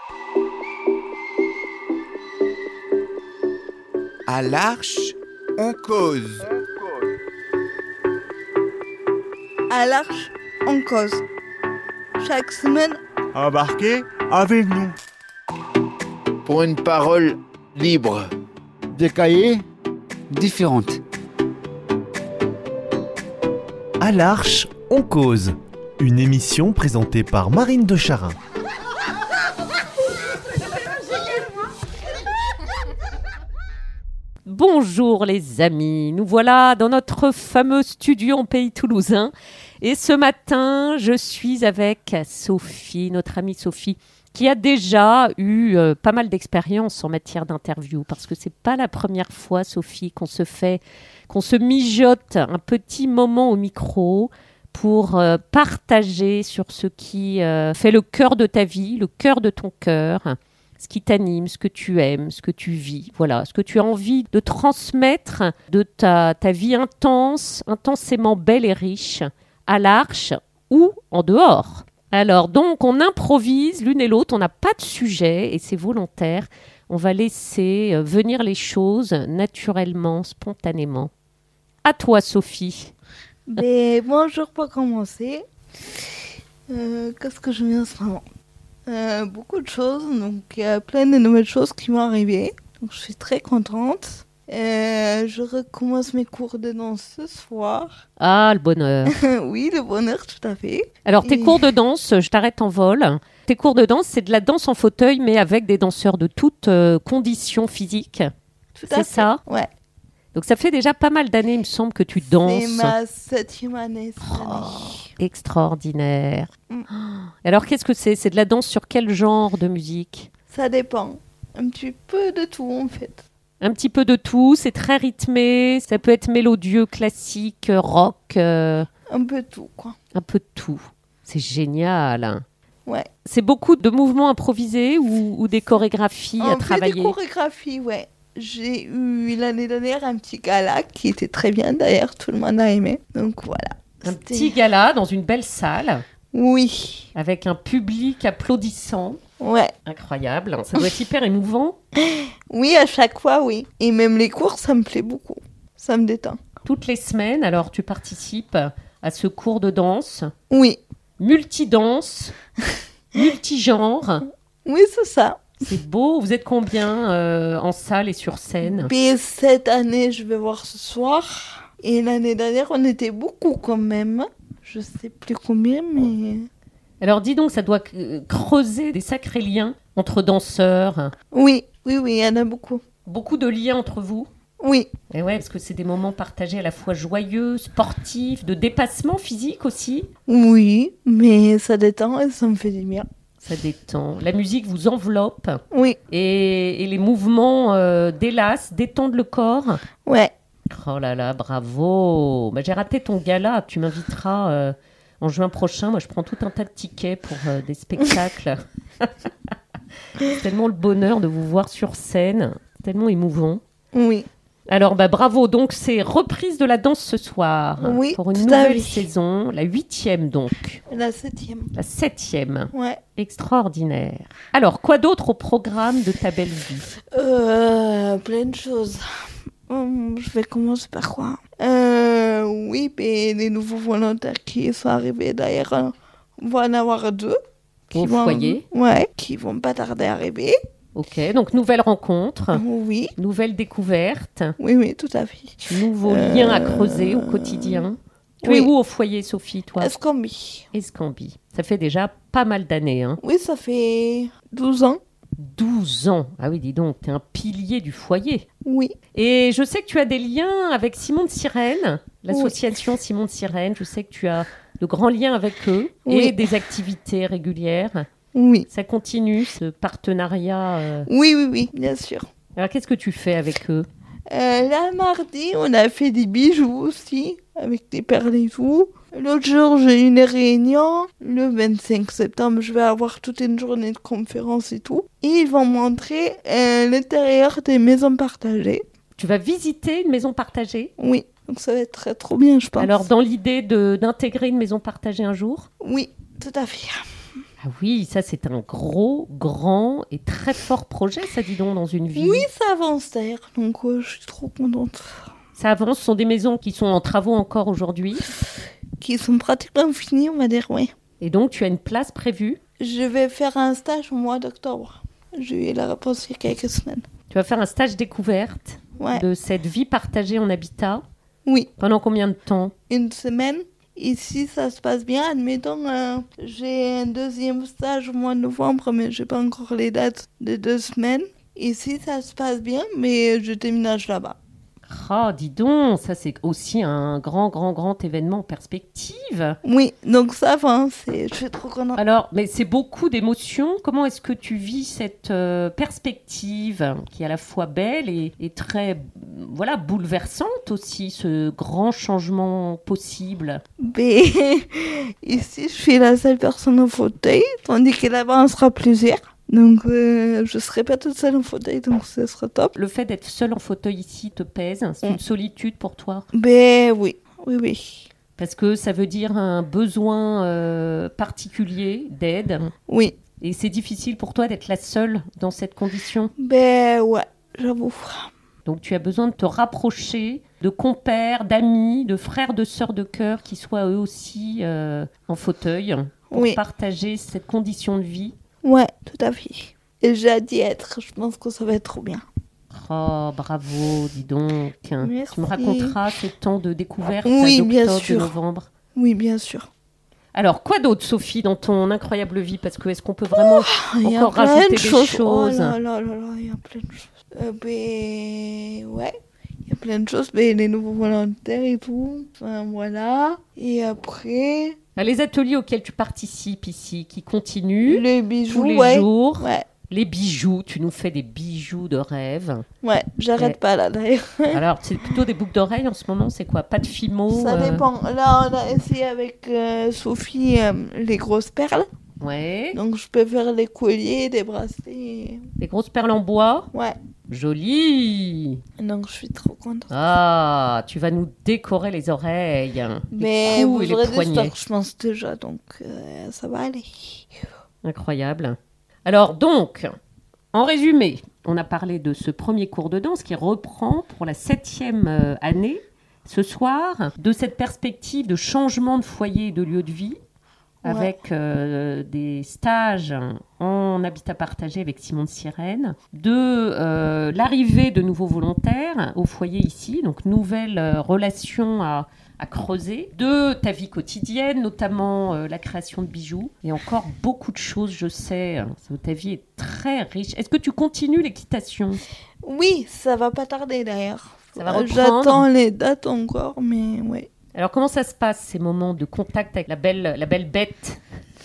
À l'Arche, on cause. À l'Arche, on cause. Chaque semaine, Embarquez avec nous. Pour une parole libre. Des cahiers différentes. À l'Arche, on cause. Une émission présentée par Marine de Charin. Bonjour les amis, nous voilà dans notre fameux studio en pays toulousain. Et ce matin, je suis avec Sophie, notre amie Sophie, qui a déjà eu pas mal d'expérience en matière d'interview. Parce que c'est pas la première fois, Sophie, qu'on se mijote un petit moment au micro pour partager sur ce qui fait le cœur de ta vie, le cœur de ton cœur, ce qui t'anime, ce que tu aimes, ce que tu vis, voilà, ce que tu as envie de transmettre de ta vie intense, intensément belle et riche, à l'Arche ou en dehors. Alors donc, on improvise l'une et l'autre, on n'a pas de sujet et c'est volontaire. On va laisser venir les choses naturellement, spontanément. À toi, Sophie. Bonjour pour commencer. Qu'est-ce que je viens en ce moment beaucoup de choses, donc il y a plein de nouvelles choses qui vont arriver, donc je suis très contente. Je recommence mes cours de danse ce soir. Ah, le bonheur. Oui, le bonheur, tout à fait. Alors, tes cours de danse, je t'arrête en vol. Tes cours de danse, c'est de la danse en fauteuil, mais avec des danseurs de toutes conditions physiques. C'est ça ? Ouais. Donc, ça fait déjà pas mal d'années, il me semble, que tu danses. C'est ma 7e année cette année. Extraordinaire. Alors, qu'est-ce que c'est ? C'est de la danse sur quel genre de musique ? Ça dépend. Un petit peu de tout, en fait. Un petit peu de tout, c'est très rythmé, ça peut être mélodieux, classique, rock. Un peu tout, quoi. Un peu de tout. C'est génial. Ouais. C'est beaucoup de mouvements improvisés ou des chorégraphies à travailler ? Des chorégraphies, ouais. J'ai eu l'année dernière un petit gala qui était très bien, d'ailleurs, tout le monde a aimé. Donc voilà. Un petit gala dans une belle salle. Oui. Avec un public applaudissant. Ouais. Incroyable. Ça doit être hyper émouvant. Oui, à chaque fois, oui. Et même les cours, ça me plaît beaucoup. Ça me détend. Toutes les semaines, alors, tu participes à ce cours de danse ? Oui. Multidanse, multigenre. Oui, c'est ça. C'est beau. Vous êtes combien en salle et sur scène ? Cette année, je vais voir ce soir. Et l'année dernière, on était beaucoup quand même. Je sais plus combien, mais... Alors dis donc, ça doit creuser des sacrés liens entre danseurs. Oui, il y en a beaucoup. Beaucoup de liens entre vous ? Oui. Et ouais, parce que c'est des moments partagés à la fois joyeux, sportifs, de dépassement physique aussi. Oui, mais ça détend et ça me fait du bien. Ça détend. La musique vous enveloppe. Oui. Et les mouvements délassent, détendent le corps. Ouais. Oh là là, bravo. J'ai raté ton gala. Tu m'inviteras en juin prochain. Moi, je prends tout un tas de tickets pour des spectacles. C'est tellement le bonheur de vous voir sur scène. C'est tellement émouvant. Oui. Alors, bravo. Donc, c'est reprise de la danse ce soir. Oui, pour une nouvelle saison. La 8e, donc. La 7e. La 7e. Ouais. Extraordinaire. Alors, quoi d'autre au programme de ta belle vie ? Plein de choses. Je vais commencer par quoi ? Oui, les nouveaux volontaires qui sont arrivés, d'ailleurs, on va en avoir 2. Au foyer ? Ouais, qui vont pas tarder à arriver. Ok, donc nouvelle rencontre. Oui. Nouvelle découverte. Oui, tout à fait. Nouveaux liens à creuser au quotidien. Tu es où au foyer, Sophie, toi ? Escambie. Ça fait déjà pas mal d'années, hein ? Oui, ça fait 12 ans. 12 ans. Ah oui, dis donc, t'es un pilier du foyer. Oui. Et je sais que tu as des liens avec Simon de Sirène, l'association Simon de Sirène. Je sais que tu as de grands liens avec eux et des activités régulières. Oui. Ça continue, ce partenariat Oui, bien sûr. Alors, qu'est-ce que tu fais avec eux ? Là, mardi, on a fait des bijoux aussi, avec des perles et tout. L'autre jour, j'ai eu une réunion. Le 25 septembre, je vais avoir toute une journée de conférence et tout. Et ils vont montrer l'intérieur des maisons partagées. Tu vas visiter une maison partagée ? Oui, donc ça va être trop bien, je pense. Alors, dans l'idée d'intégrer une maison partagée un jour ? Oui, tout à fait. Ah Ah oui, ça c'est un gros, grand et très fort projet, ça dis donc, dans une ville. Oui, ça avance d'ailleurs, donc je suis trop contente. Ça avance, ce sont des maisons qui sont en travaux encore aujourd'hui. Qui sont pratiquement finis, on va dire, oui. Et donc tu as une place prévue. Je vais faire un stage au mois d'octobre. J'ai eu la réponse il y a quelques semaines. Tu vas faire un stage découverte Ouais. de cette vie partagée en habitat. Oui, Pendant combien de temps? une semaine. Ici, ça se passe bien. Admettons, j'ai un deuxième stage au mois de novembre, mais je n'ai pas encore les dates de 2 semaines. Ici, ça se passe bien, mais je déménage là-bas. Ah, dis donc, ça c'est aussi un grand, grand, grand événement en perspective. Oui, donc ça va, je suis trop contente. Alors, mais c'est beaucoup d'émotions. Comment est-ce que tu vis cette perspective qui est à la fois belle et très, voilà, bouleversante aussi, ce grand changement possible? Mais ici, je suis la seule personne au fauteuil, tandis que là-bas, on sera plusieurs. Donc, je ne serai pas toute seule en fauteuil, donc ce sera top. Le fait d'être seule en fauteuil ici te pèse? C'est une solitude pour toi? Ben oui, oui, oui. Parce que ça veut dire un besoin particulier d'aide. Oui, Et c'est difficile pour toi d'être la seule dans cette condition. ben ouais, j'avoue. Donc tu as besoin de te rapprocher de compères, d'amis, de frères, de sœurs de cœur qui soient eux aussi en fauteuil pour Oui. partager cette condition de vie. Ouais, tout à fait. Et j'ai hâte d'y être, je pense que ça va être trop bien. Oh, bravo, dis donc. Merci. Tu me raconteras ce temps de découverte Oui, bien d'octobre, de sûr. novembre. Oui, bien sûr. Alors, quoi d'autre, Sophie, dans ton incroyable vie? Parce que est-ce qu'on peut vraiment Il y a encore plein rajouter de des choses. choses? Oh là là là là, il y a plein de choses. Ben ouais, il y a plein de choses. Ben, les nouveaux volontaires et tout. Enfin, voilà. Et après, Les ateliers auxquels tu participes ici, qui continuent les bijoux, tous les ouais. jours. Ouais, Les bijoux, tu nous fais des bijoux de rêve. ouais, j'arrête Ouais. pas là d'ailleurs. Alors, c'est plutôt des boucles d'oreilles en ce moment, c'est quoi? Pas de fimo? Ça dépend. Là, on a essayé avec Sophie les grosses perles. Ouais. Donc, je peux faire des colliers, des bracelets. Des grosses perles en bois. Ouais. Joli. Donc, je suis trop contente. Ah, tu vas nous décorer les oreilles, Mais les vous coups et les aurez des poignets. stocks, je pense déjà, donc ça va aller. Incroyable. Alors donc, en résumé, on a parlé de ce premier cours de danse qui reprend pour la 7e année ce soir, de cette perspective de changement de foyer et de lieu de vie, Ouais. avec des stages en habitat partagé avec Simon de Sirène, de l'arrivée de nouveaux volontaires au foyer ici, donc nouvelle relation à creuser, de ta vie quotidienne, notamment la création de bijoux, et encore beaucoup de choses, je sais. Ta vie est très riche. Est-ce que tu continues l'équitation? Oui, ça va pas tarder d'ailleurs. Ça va reprendre. J'attends les dates encore, mais ouais. Alors comment ça se passe, ces moments de contact avec la belle bête?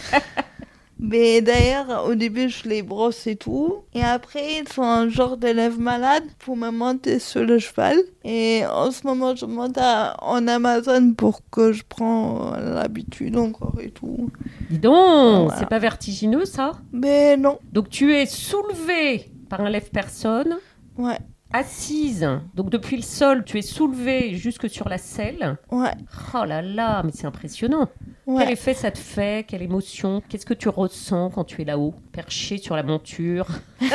Mais d'ailleurs, au début, je les brosse et tout. Et après, ils sont un genre d'élève malade pour me monter sur le cheval. Et en ce moment, je monte en Amazon pour que je prends l'habitude encore et tout. Dis donc, Voilà. c'est pas vertigineux ça? Mais non, Donc tu es soulevé par un lève-personne, ouais, assise, donc depuis le sol, tu es soulevé jusque sur la selle. ouais, Oh là là, mais c'est impressionnant. Quel ouais. effet ça te fait? Quelle émotion? Qu'est-ce que tu ressens quand tu es là-haut, perché sur la monture?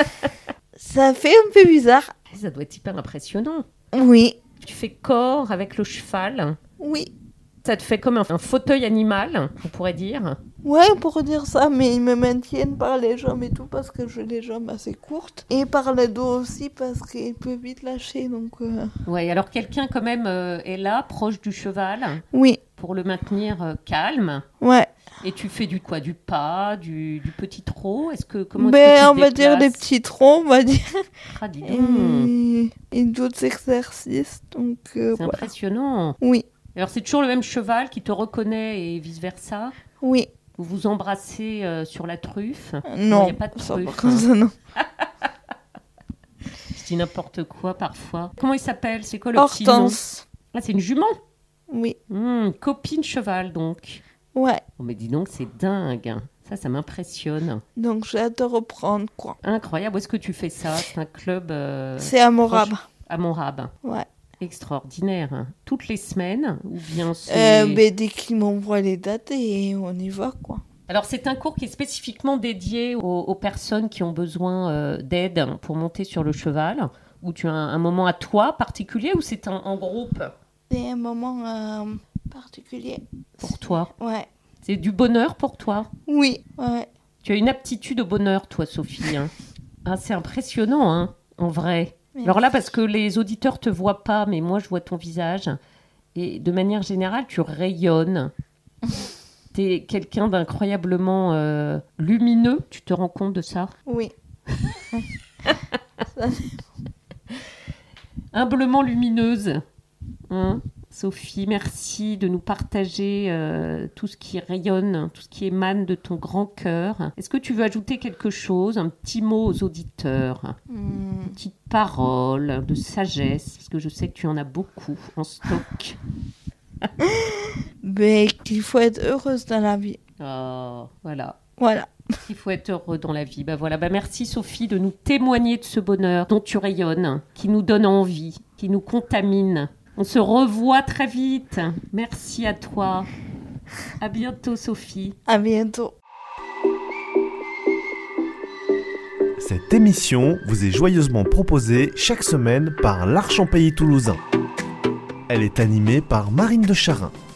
Ça fait un peu bizarre. Ça doit être hyper impressionnant. Oui, Tu fais corps avec le cheval. oui. Ça te fait comme un fauteuil animal, on pourrait dire. Ouais, pour dire ça, mais ils me maintiennent par les jambes et tout parce que j'ai les jambes assez courtes. Et par le dos aussi parce qu'il peut vite lâcher, donc... Ouais, alors quelqu'un quand même est là, proche du cheval, Oui, pour le maintenir calme. ouais. Et tu fais du quoi? Du pas, du petit trot? Comment est-ce Ben, que tu on te va dire des déplaces? petits troncs, on va dire. Ah, dis donc, Et d'autres exercices, donc c'est voilà. impressionnant. Oui, Alors c'est toujours le même cheval qui te reconnaet et vice-versa? oui. Vous vous embrassez sur la truffe? Non, il n'y a pas de ça, truffe. par contre, ça, non. Je dis n'importe quoi parfois. Comment il s'appelle? C'est quoi le petit nom? Hortense. Ah, c'est une jument? Oui, Copine cheval donc. ouais. Oh, mais dis donc, c'est dingue. Ça m'impressionne. Donc j'ai hâte de reprendre, quoi. Incroyable. Où est-ce que tu fais ça? C'est un club C'est à Morab. à Montrab. Ouais. Extraordinaire. Toutes les semaines ou bien c'est... Ben, dès qu'ils m'envoient les dates et on y va, quoi. Alors, c'est un cours qui est spécifiquement dédié aux personnes qui ont besoin d'aide pour monter sur le cheval. Ou tu as un moment à toi particulier ou c'est en groupe? C'est un moment particulier. Pour toi? Ouais. C'est du bonheur pour toi? Oui, ouais. Tu as une aptitude au bonheur, toi, Sophie. Hein. Ah, c'est impressionnant, hein, en vrai. Merci. Alors là, parce que les auditeurs te voient pas, mais moi, je vois ton visage. Et de manière générale, tu rayonnes. T'es quelqu'un d'incroyablement lumineux. Tu te rends compte de ça? Oui. Ça, Humblement lumineuse. Hein, Sophie, merci de nous partager tout ce qui rayonne, tout ce qui émane de ton grand cœur. Est-ce que tu veux ajouter quelque chose, un petit mot aux auditeurs? Une petite parole de sagesse, parce que je sais que tu en as beaucoup en stock. Mais qu'il faut être heureuse dans la vie. Oh, voilà. Voilà. Il faut être heureux dans la vie. Bah voilà. Bah merci Sophie de nous témoigner de ce bonheur dont tu rayonnes, qui nous donne envie, qui nous contamine. On se revoit très vite. Merci à toi. À bientôt Sophie. À bientôt. Cette émission vous est joyeusement proposée chaque semaine par l'Arche en Pays Toulousain. Elle est animée par Marine de Charin.